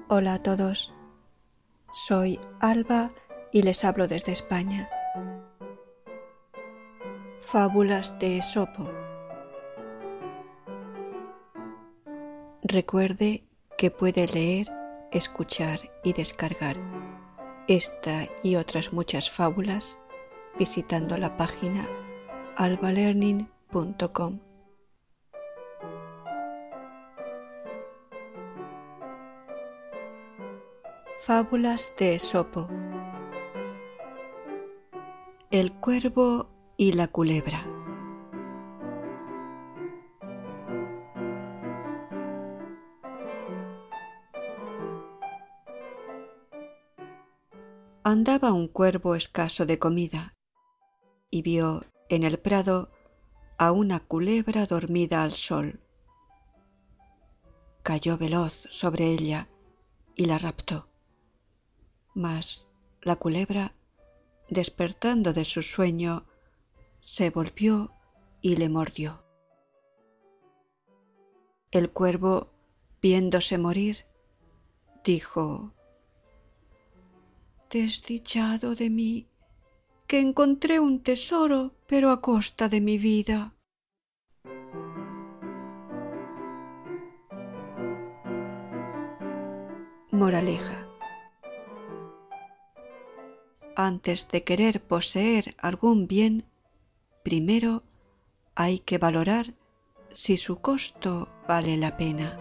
Hola a todos, soy Alba y les hablo desde España. Fábulas de Esopo. Recuerde que puede leer, escuchar y descargar esta y otras muchas fábulas visitando la página albalearning.com. Fábulas de Esopo. El cuervo y la culebra. Andaba un cuervo escaso de comida y vio en el prado a una culebra dormida al sol. Cayó veloz sobre ella y la raptó. Mas la culebra, despertando de su sueño, se volvió y le mordió. El cuervo, viéndose morir, dijo: «Desdichado de mí, que encontré un tesoro, pero a costa de mi vida». Moraleja: antes de querer poseer algún bien, primero hay que valorar si su costo vale la pena.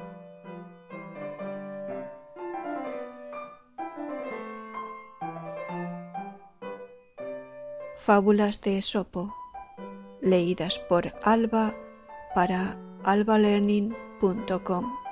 Fábulas de Esopo, leídas por Alba para albalearning.com.